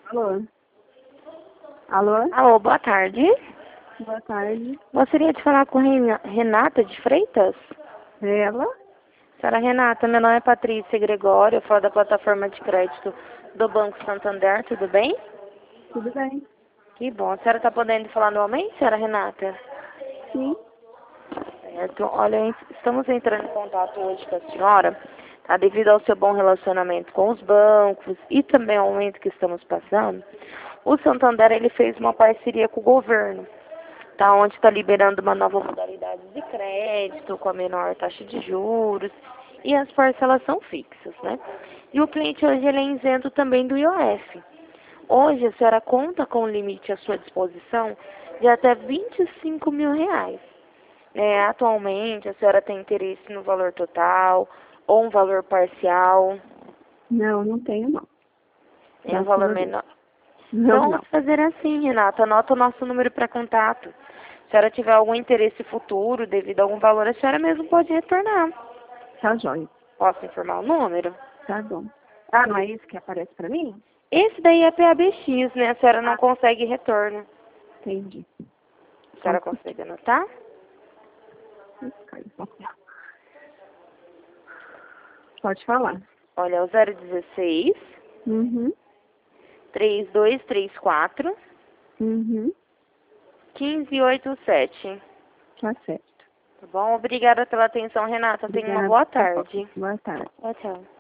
Alô? Alô? Alô, boa tarde. Boa tarde. Gostaria de falar com Renata de Freitas? Ela? Senhora Renata, meu nome é Patrícia Gregório, eu falo da plataforma de crédito do Banco Santander, tudo bem? Tudo bem? Que bom. A senhora está podendo falar novamente, senhora Renata? Sim. Certo. Olha, estamos entrando em contato hoje com a senhora, tá? Devido ao seu bom relacionamento com os bancos e também ao momento que estamos passando, o Santander ele fez uma parceria com o governo, tá? Onde está liberando uma nova modalidade de crédito com a menor taxa de juros e as parcelas são fixas, né? E o cliente hoje ele é isento também do IOF. Hoje a senhora conta com um limite à sua disposição de até R$ 25.000. Atualmente, a senhora tem interesse no valor total ou um valor parcial? Não, não tenho não. Em um Graças valor a Deus. menor? Não, Então, não. vamos fazer assim, Renata. Anota o nosso número para contato. Se a senhora tiver algum interesse futuro devido a algum valor, a senhora mesmo pode retornar. Tá jóia. Posso informar o número? Tá bom. Ah, não é isso que aparece pra mim? Esse daí é PABX, né? A senhora não consegue retorno. Entendi. A senhora consegue anotar? Pode falar. Olha, é o 016 Uhum. 3234 Uhum. 1587. Tá certo. Tá bom? Obrigada pela atenção, Renata. Tenha uma Obrigada. boa Tá bom. tarde. Boa tarde. Tchau, tchau.